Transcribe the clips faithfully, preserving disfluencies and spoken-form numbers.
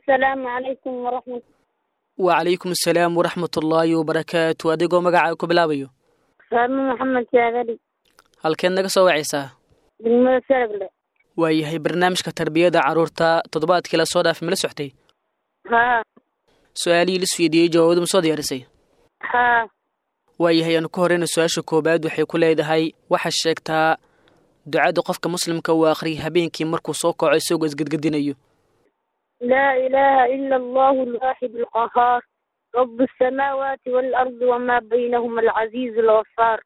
السلام عليكم ورحمة وعليكم السلام ورحمة الله وبركاته. adigoo magacaaga ku bilaabayo سلام محمد شاغلي halkeed naga soo wacaysaa بالمدى سرقلة. waayahay barnaamijka tarbiyada caruurta toddobaadkii la soo dhaafay ma la socotay ها su-aalihii la isweydiiyey jawaabadu ma soo diyaarisay ها waayahay aan ku horeyna su-aasha koobaad waxay ku leedahay waxaa sheegtaa ducada qofka muslimka uu akhriyo habeenkii markuu soo kaco isagoo isgedgedinayo لا إله إلا الله الواحد القهار رب السماوات والأرض وما بينهما العزيز الغفار.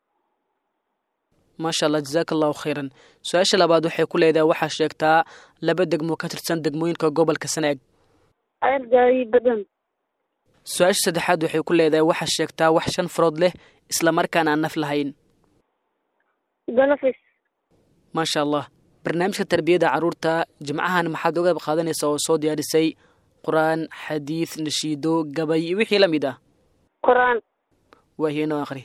maasha allah jazaaka allahu khayran su-aasha labaad waxay ku leedahay waxaa sheegtaa laba degmo ka tirsan degmooyinka gobolka sanaag أرجعي بدن su-aasha saddexaad waxay ku leedahay waxaa sheegtaa wax shan farood leh isla markaana aan naf lahayn قلفس. maasha allah barnaamijka tarbiyada caruurta jimcahan maxaad uga qaadanaysaa oo soo diyaarisay qur-aan xadiid nashiido gabay iyo wixii la mid ah قرآن. waahiye noo akhri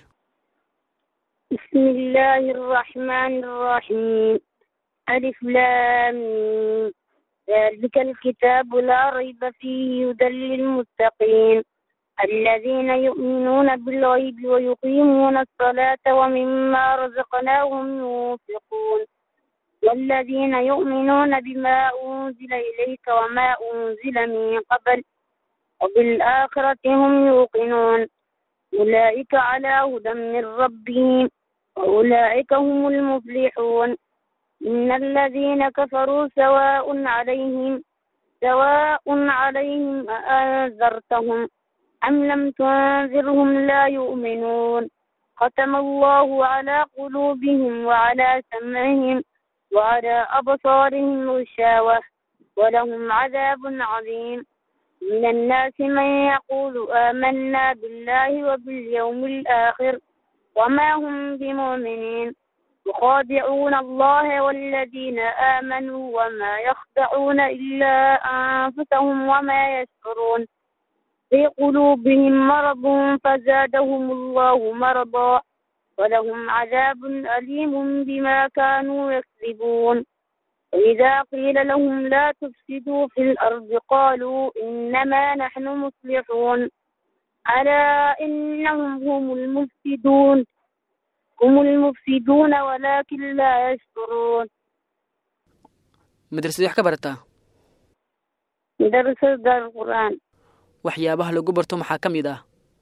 بسم الله الرحمن الرحيم ألف لام ميم. ذلك الكتاب لا ريب فيه هدى للمتقين الذين يؤمنون بالغيب ويقيمون الصلاة ومما رزقناهم ينفقون والذين يؤمنون بما أنزل إليك وما أنزل من قبل وبالآخرة هم يوقنون أولئك على هدى من ربهم وأولئك هم المفلحون إن الذين كفروا سواء عليهم سواء عليهم أأنذرتهم أم لم تنذرهم لا يؤمنون ختم الله على قلوبهم وعلى سمعهم وعلى أبصارهم غشاوة ولهم عذاب عظيم من الناس من يقول آمنا بالله وباليوم الآخر وما هم بمؤمنين يخادعون الله والذين آمنوا وما يخدعون إلا أنفسهم وما يشعرون في قلوبهم مرض فزادهم الله مرضا ولهم عذاب أليم بما كانوا يكذبون وإذا قيل لهم لا تفسدوا في الأرض قالوا إنما نحن مصلحون ألا إنهم هم المفسدون هم المفسدون ولكن لا يشعرون. madrasadii wax ka barataa درس دار القرآن waxyaabaha lagu barto maxaa ka mid ah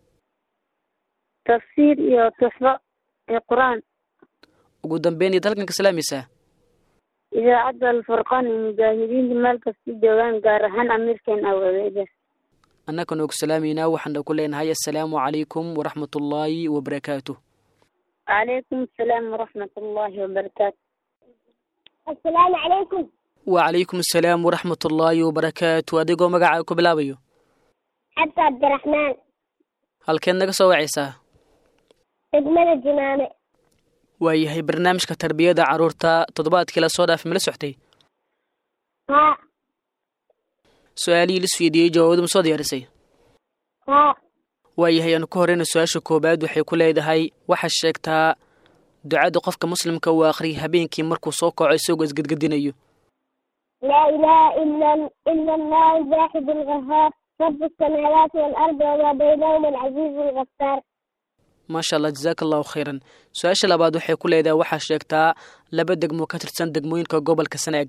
تفسير يا تحفة القرآن. ugu dambeyn iyo halkan ka salaamaysaa إذا عدى الفرقان المجاهدين مالك في الجوان قارهان أمريكان أو غيره. annaka noogu salaamaynaa waxaan ku leenahay assalaamu calaykum waraxmatullaahi wabarakaatuh عليكم السلام ورحمة الله وبركاته. السلام عليكم. وعليكم السلام ورحمة الله وبركاته adigoo magacaaga ku bilaabayo حتى عبد الرحمن. halkeed naga soo wacaysaa تجمل الجنانة. waayahay barnaamijka tarbiyada caruurta toddobaadkii la soo dhaafay ma la socotay ها su-aalihii la isweydiiyey jawaabadu ma soo diyaarisay ها waayahay aan ku horeyna su-aasha koobaad waxay ku leedahay waxaa sheegtaa ducada qofka muslimka uu akhriyo habeenkii markuu soo kaco isagoo isgedgedinayo لا إله إلا إلا الله الواحد القهار رب السماوات والأرض وما بينهما العزيز الغفار. maasha allah jazaaka allahu khayran su-aasha labaad waxay ku leedahay waxaa sheegtaa laba degmo ka tirsan degmooyinka gobolka sanaag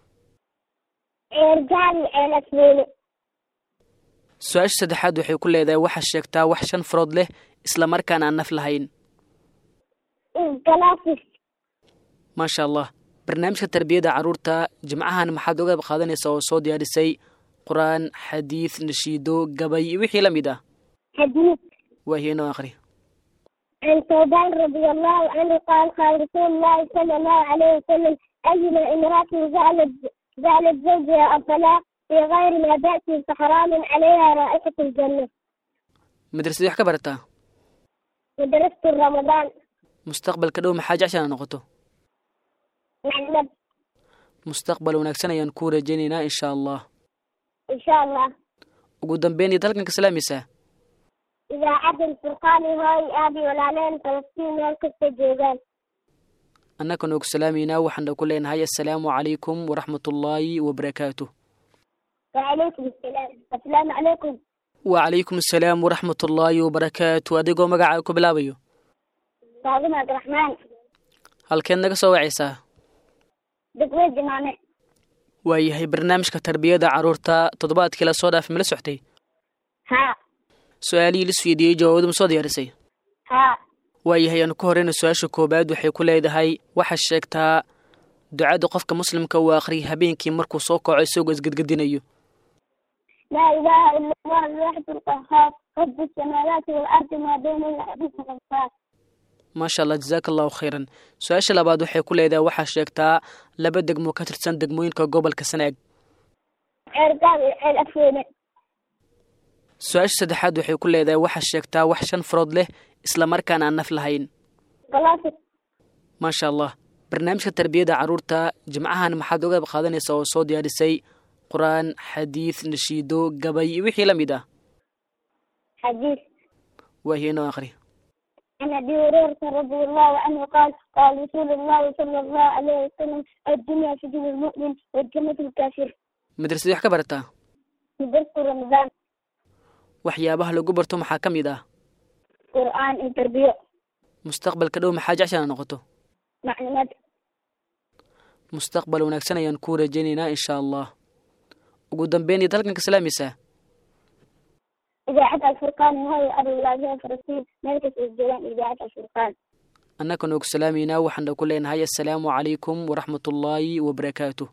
رجال الأسبوع. su-aasha saddexaad waxay ku leedahay waxaa sheegtaa wax shan farood leh isla markaana aan naf lahayn كلاسيس. maasha allah barnaamijka tarbiyada caruurta jimcahan maxaad uga qaadanaysaa oo soo diyaarisay qur-aan xadiid nashiido gabay iyo wixii la mid ah حديث. waahiye noo akhri عن ثوبان رضي الله عنه قال قال رسول الله صلى الله عليه وسلم أيما امرأة زعلت زعلت زوجها الطلاق في غير ما تأتي فحرام عليها رائحة الجنة. madrasadii wax ka barataa مدرسة رمضان. mustaqbalka dhow maxaa jecesha inaad noqoto نعم mustaqbal wanaagsan ayaan kuu rajaynaynaa insha allah إن شاء الله. ugu dambeyn iyo halkan ka salaamaysaa إذا عد الفرقان هاي أبي والعلين فلسطين هالكسة جيجان. annaka noogu salaamaynaa waxaan ku leenahay assalaamu calaykum waraxmatullaahi wabarakaatuh وعليكم السلام. السلام عليكم. wacalaykum asalaam waraxmat ullaahi wabarakaatu adigoo magacaa ku bilaabayo فاطمة عبد الرحمن. halkeed naga soo wacaysaa دقوة جمامة. waayahay barnaamijka tarbiyada carruurta toddobaadkii la soo dhaafay ma la soctay ها su-aalihii la isweydiiyey jawaabadu ma soo diyaarisay ها waayahay aanu ka horeyna su-aasha koobaad waxay ku leedahay waxaa sheegtaa ducada qofka muslimka uu akhriya habeenkii markuu soo kaco isagoo isgedgedinayo لا إله إلا الله الواحد القهار رب السماوات والأرض ما بين الأرض والغفار. maasha allah jazaaka allahu khayran su-aasha labaad waxay ku leedahay waxaa sheegtaa laba degmo ka tirsan degmooyinka gobolka sanaag عرقاب الأفوين. su-aasha saddexaad waxay ku leedahay waxaa sheegtaa wax shan farood leh isla markaana aan naf lahayn قلاصة. maasha allah barnaamijka tarbiyada carruurta jimcahan maxaad uga qaadanaysaa oo soo diyaarisay qur-aan xadiid nashiido gabay iyo wixii la mid ah حديث waahiye inoo akhri عن أبي هريرة رضي الله عنه قال قال رسول الله صلى الله عليه وسلم الدنيا سجن المؤمن والجنة الكافر. madrasadii wax ka barataa درس رمضان. waxyaabaha lagu barto maxaa ka mid ah قرآن انتربية. mustaqbalka dhow maxaa jecshana noqoto معلومات. mustaqbal wanaagsan ayaan kuu rajaynaynaa insha allah ugu dambeyn iyo dalkan ka salaamaysaa إذاعة الفرقان وهي أبو الله فلسطين مركز الجيران إذاعة الفرقان. annaka noogu salaamaynaa waxaana ku leenahay assalaamu calaykum waraxmatullaahi wabarakaatuh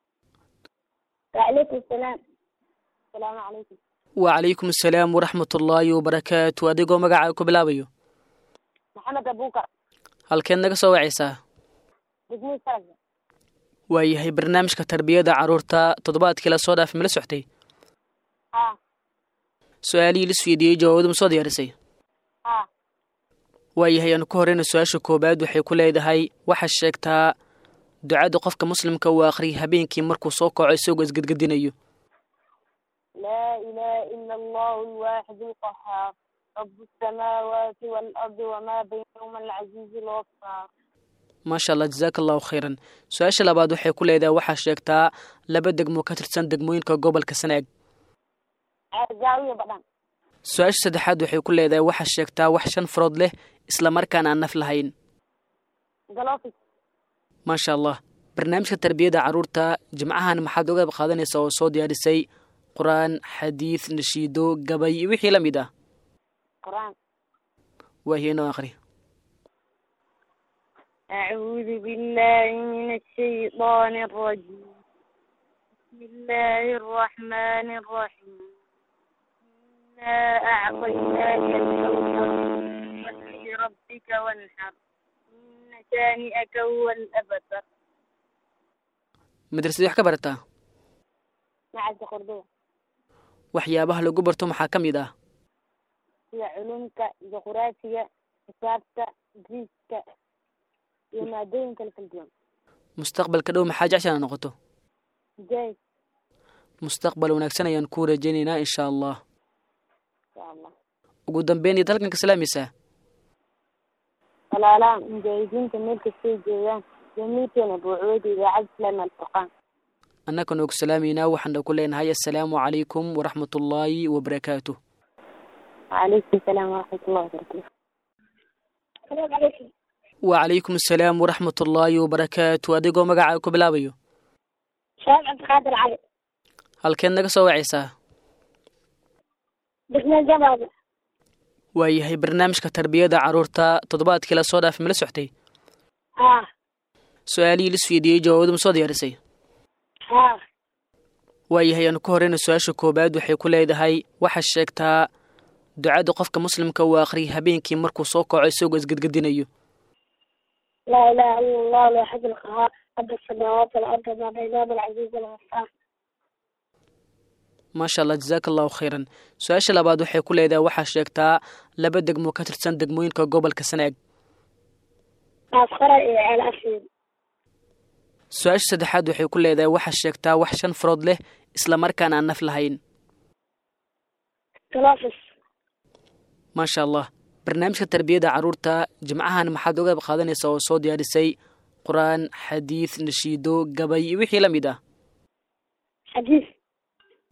وعليكم السلام. السلام عليكم. wacalaykum assalaam waraxmatullaahi wabarakaatu adigoo magacaa ku bilaabayo محمد أبو بكر. halkeed naga soo wacaysaa بجنيه سرقة. waayahay barnaamijka tarbiyada carruurta toddobaadkii la soo dhaafay ma la soctay ها su-aalihii la isweydiiyey jawaabadu ma soo diyaarisay ها waayahay aanu ka horeyna su-aasha koobaad waxay ku leedahay waxaa sheegtaa ducada qofka muslimka uu akhriya habeenkii markuu soo kaco isagoo isgedgedinayo لا إله إلا الله الواحد القهار رب السماوات والأرض وما بينهما العزيز الغفار. maasha allah jazaaka allahu khayran su-aasha labaad waxay ku leedahay waxaa sheegtaa laba degmo ka tirsan degmooyinka gobolka sanaag عرقاوية بدن. su-aasha saddexaad waxay ku leedahay waxaa sheegtaa wax shan farood leh isla markaana aan naf lahayn قلاصة. maasha allah barnaamijka tarbiyada carruurta jimcahan maxaad uga qaadanaysaa oo soo diyaarisay qur-aan xadiid nashiido gabay iyo wixii la mid ah قرآن. waahiye inoo akhri أعوذ بالله من الشيطان الرجيم. بسم الله الرحمن الرحيم. إنا أعطيناك الكوثر فصل لربك وانحر إن شانئك هو الأبتر. madrasadii wax ka barataa مع الزخربية. waxyaabaha lagu barto maxaa ka mid ah هي علومك جغرافيا حسابك إنجليزك ومادين كل اليوم. mustaqbalka dhow maxaa jecshana noqoto جاي mustaqbal wanaagsan ayaan kuu rajaynaynaa insha allah إن شاء الله. ugu dambeyn iyo dalkan ka salaamaysaa لا لا مجاهدين كملك الشيء جيران جميعنا أبو عبيد إذاعة لنا الفرقان. annaka noogu salaamaynaa waxaana ku leenahay assalaamu calaykum waraxmatullaahi wabarakaatuh وعليكم السلام ورحمة الله وبركاته. السلام عليكم. wacalaykum assalaam waraxmatullaahi wabarakaatu adigoo magacaa ku bilaabayo شباب عبد القادر علي. halkeed naga soo wacaysaa بسم الجبل. waayahay barnaamijka tarbiyada carruurta toddobaadkii la soo dhaafay ma la soctay ها su-aalihii la isweydiiyey jawaabadu ma soo diyaarisay ها waayahay aanu ka horeyna su-aasha koobaad waxay ku leedahay waxaa sheegtaa ducada qofka muslimka uu akhriya habeenkii markuu soo kaco isagoo isgedgedinayo لا إله إلا الله الواحد القهار رب السماوات والأرض وما بينهما العزيز الغفار. maasha allah jazaaka allahu khayran su-aasha labaad waxay ku leedahay waxaa sheegtaa laba degmo ka tirsan degmooyinka gobolka sanaag أسخر على أسير. su-aasha saddexaad waxay ku leedahay waxaa sheegtaa wax shan farood leh isla markaana aan naf lahayn تنافس. maasha allah barnaamijka tarbiyada carruurta jimcahan maxaad uga qaadanaysaa oo soo diyaarisay qur-aan xadiid nashiido gabay iyo wixii la mid ah حديث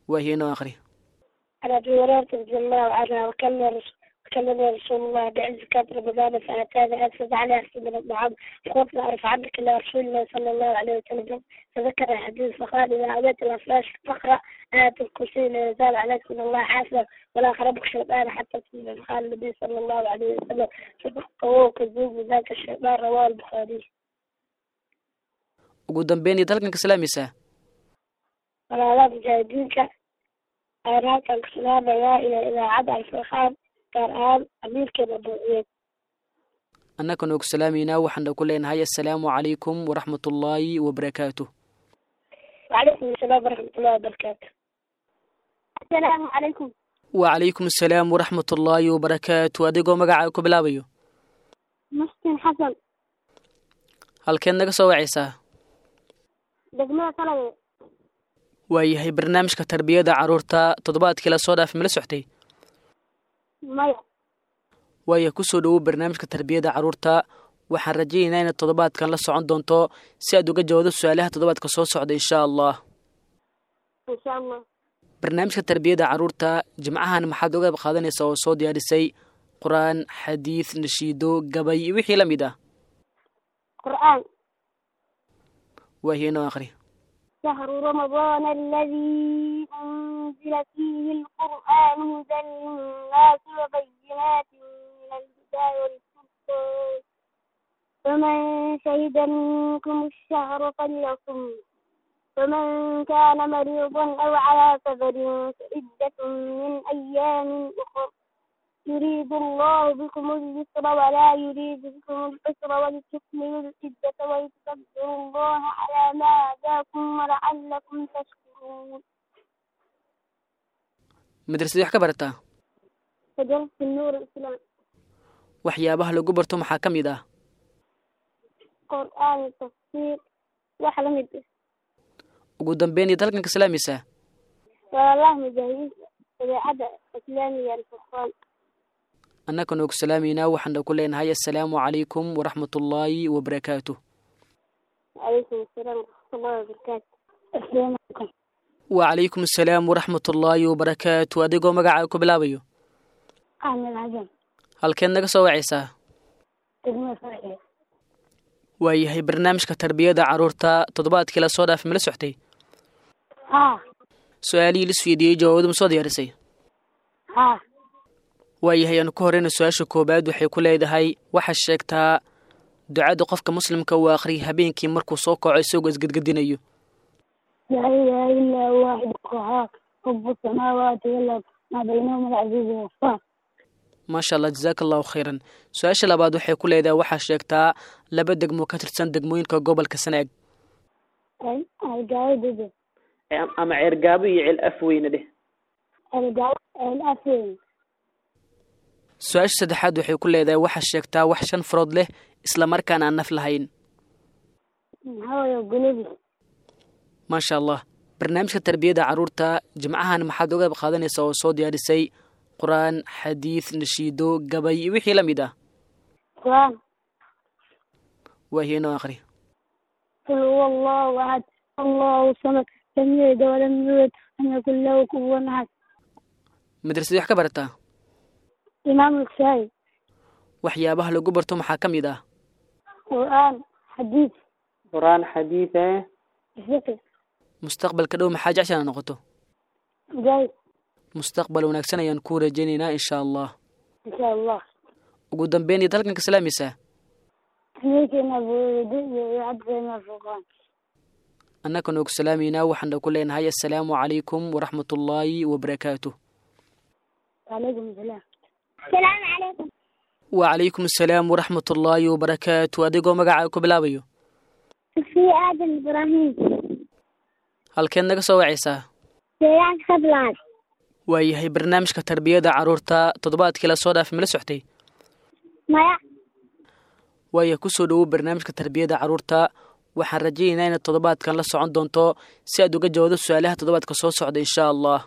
waayahay inoo aqri. عن أبي هريرة رضي الله عنه وكان وكان رسول الله بعز كانت رمضان فأتانا أسد على أحسن من الطعام فقلت أعرف عنك إلى رسول الله صلى الله عليه وسلم فذكر الحديث فقال إذا أبيت الأفلاس فاقرأ آية الكرسي لا يزال عليك من الله حافظ ولا أقربك شيطان حتى تسلم. قال النبي صلى الله عليه وسلم صدقه كذوب ذاك الشيطان رواه البخاري. ugu dambeyn dalkan ka salaamaysaa walaalaha mujaahidiinka ayaan halkan ka salaamayaa ila idaacadda alfurqaan gaar ahaan amiirkeena buuciyeed. annagana ugu salaamaynaa waxaan ku leenahay assalaamu calaykum waraxmatullaahi wabarakaatuh. وعليكم السلام ورحمة الله وبركاته. السلام عليكم. وعليكم السلام ورحمة الله وبركاته. adigoo magacaaga ku bilaabayo مسكين حسن halkeed naga soo wacaysaa degmada Kalawe. waayahay barnaamijka tarbiyada caruurta toddobaadkii la soo dhaafay ma la socotay maya waaya ku soo dhawow barnaamijka tarbiyada caruurta waxaan rajaynaynaa inaad toddobaadkan la socon doonto si aad uga jawaabto su'aalaha toddobaadka soo socda insha Allah. insha Allah. barnaamijka tarbiyada caruurta jimcahan maxaad uga qaadanaysaa oo soo diyaarisay quraan xadiis nashiido gabay wixii la mid ah قرآن. waayahay inoo aqri. شهر رمضان الذي أنزل فيه القرآن هدى للناس وبينات من الهدى والفرقان فمن شهد منكم الشهر فليصم فمن كان مريضا أو على سفر فعدة من أيام أخر يريد الله بكم اليسر ولا يريد بكم العسر ولتكملوا العدة ولتكبروا الله على ما هداكم ولعلكم تشكرون. madrasadii wax ka barataa فجلس النور الإسلام. waxyaabaha lagu barto maxaa ka mid ah قرآن تفسير وحلمت ugu dambeyn dalkan ka salaamaysaa والله مجاهد إذاعة إسلامية الفرقان. annagana ugu salaamaynaa waxaan ku leenahay assalaamu calaykum waraxmatullaahi wabarakaatuh. وعليكم السلام ورحمة الله وبركاته. السلام عليكم. وعليكم السلام ورحمة الله وبركاته. adigoo magacaaga ku bilaabayo أهلا العجم. halkeed naga soo wacaysaa تجمع فرحية. waayahay barnaamijka tarbiyada caruurta toddobaadkii la soo dhaafay ma la socotay ها su'aalihii la isweydiiyey jawaabadu ma soo diyaarisay ها waayahay aan ku horeyna su-aasha koobaad waxay ku leedahay waxaad sheegtaa ducada qofka muslimka uu akhriyo habeenkii markuu soo kaco isagoo isgadgadinayo لا إله إلا هو واحد القهار رب السماوات والأرض ما بينهما العزيز الغفار. maasha allah jazaaka allahu khayran su-aasha labaad waxay ku leedahay waxaad sheegtaa laba degmo ka tirsan degmooyinka gobolka sanaag أي الجايد ده ama ceergaabo iyo ceel afweyne dheh الجايد الأفين. su-aasha saddexaad waxay ku leedahay waxaad sheegtaa wax shan farood leh isla markaana aan naf lahayn هو يقولي maasha allah barnaamijka tarbiyada caruurta jimcahan maxaad uga qaadanaysaa oo soo diyaarisay quraan xadiis nashiido gabay wixii la mid ah قرآن. waayahay inoo aqri. قل هو الله أحد الله الصمد لم يلد ولم يولد ولم يكن له كفوا أحد. madrasadii wax ka barataa إمام الكسائي. waxyaabaha lagu barto maxaa ka mid ah قرآن حديث quraan xadiis eh فقه mustaqbalka dhow maxaa jeceshaa noqoto جاي mustaqbal wanaagsan ayaan ku rajaynaynaa insha allah. إن شاء الله. ugu dambeyn dalkan ka salaamaysaa أمريكا أبو عبد الفرقان. annagana ugu salaamaynaa waxaan ku leenahay assalaamu calaykum waraxmatullaahi wabarakaatuh. وعليكم السلام. السلام عليكم. وعليكم السلام ورحمة الله وبركاته. adigoo magacaaga ku bilaabayo في آدم إبراهيم. halkeed naga soo wacaysaa سياق خبلان. waayahay barnaamijka tarbiyada caruurta toddobaadkii la soo dhaafay ma la socotay مايا waaya ku soo dhawow barnaamijka tarbiyada caruurta waxaan rajaynaynaa inaad toddobaadkan la socon doonto si aad uga jawaabto su'aalaha toddobaadka soo socda insha Allah.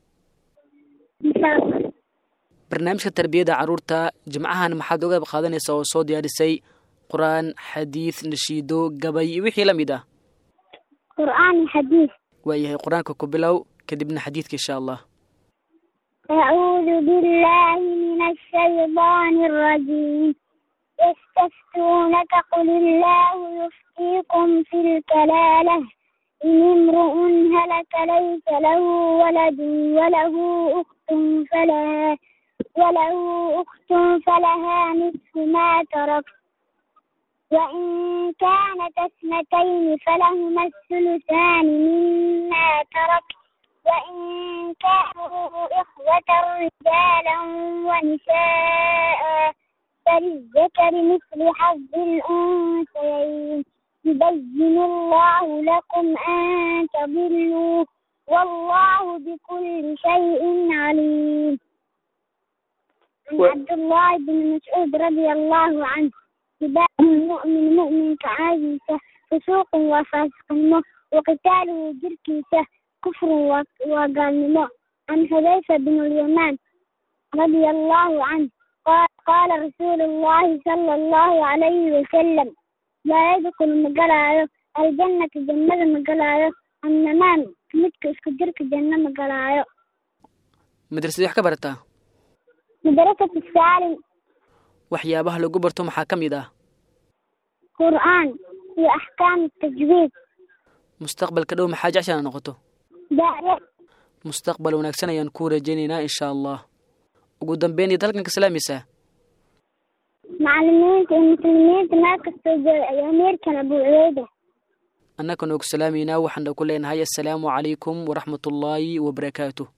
إن شاء الله. barnaamijka tarbiyada caruurta jimcahan maxaad uga qaadanaysaa oo soo diyaarisay quraan xadiis nashiido gabay wixii la mid ah قرآن حديث. waayahay quraanka ku bilow kadibna xadiidka insha allah. أعوذ بالله من الشيطان الرجيم يستفتونك قل الله يفتيكم في الكلالة إن امرؤ هلك ليس له ولد وله أخت فلها وله أخت فلها نصف ما ترك وإن كانت اثنتين فلهما الثلثان مما ترك وإن كانوا إخوة رجالا ونساء فللذكر مثل حظ الأنثيين يبين الله لكم أن تضلوا والله بكل شيء عليم. عن عبد الله بن مسعود رضي الله عنه سباق المؤمن مؤمن كعاجزة فسوق وفاسق وقتاله جركيسة كفر وقال. عن حذيفة بن اليمان رضي الله عنه قال, قال رسول الله صلى الله عليه وسلم لا يدخل مقلايو الجنة جنة مقلايو النمان كمتك اسكدرك جنة مقلايو. مدرسة wax ka barataa? مدرسة السالم. waxyaabaha lagu barto maxaa kamid ah? قرآن وأحكام التجويد. mustaqbalka dhow maxaa jeceshahay noqoto? داعية. mustaqbal wanaagsan ayaan ku rajaynaynaa insha allah. ugu dambeyn iyo dalkan ka salaamaysaa macallimiinta iyo muslimiinta meel kastoo jooga ayaa ameerkan Abu Cubayda. annagana ugu salaamayna waxaan ku leenahay assalaamu calaykum waraxmatullaahi wabarakaatuh.